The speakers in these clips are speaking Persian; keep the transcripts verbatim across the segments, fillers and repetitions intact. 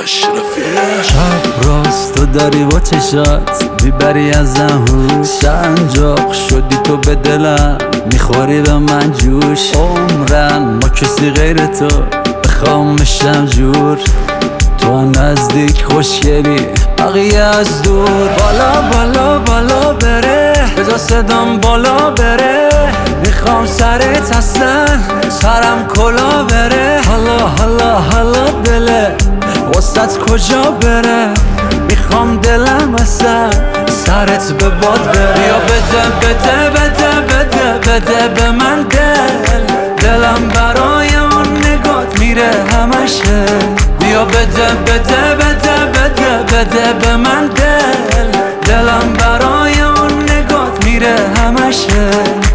شب راست تو داری با چشات میبری ازم هوش سنجاق شدی تو به دلم میخوری به من جوش عمرن ما کسی غیر تو بخوام بشم جور تو نزدیک خوشگلی بقیه از دور بالا بالا بالا بره بذار صدام بالا بره میخوام سرت اصلا سرم کلا بره حالا حالا حالا دله وسط کجا بره میخوام دلم اصلا سرت به باد بره یا بده بده بده بده بده به من دل دلم برای اون نگات میره همشه بیا بده بده بده بده بده به من دل دلم برای اون نگات میره همشه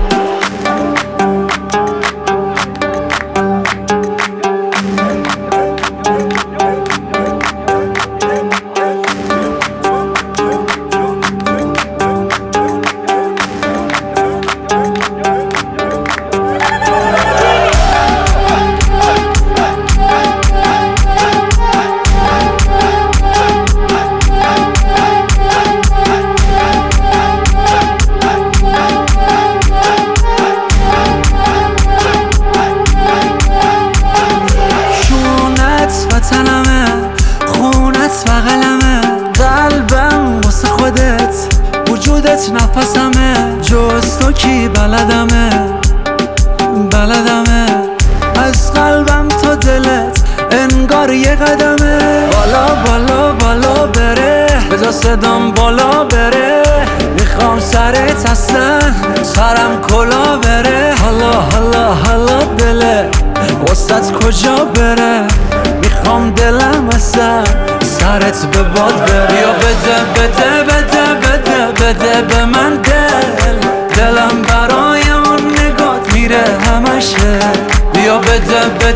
وطنمه خونت بغلمه قلبم واسه خودت وجودت نفسمه جز تو کی بلدمه بلدمه از قلبم تا دلت انگار یه قدمه بالا بالا بالا بره بذار صدام بالا بره میخوام سرت اصلا سرم کلا بره حالا حالا حالا دله وسط کجا بره میخوام دلم اصلا سرت به باد بره یا بده بده بده بده بده به من دل دلم برای اون نگات میره همشه یا بده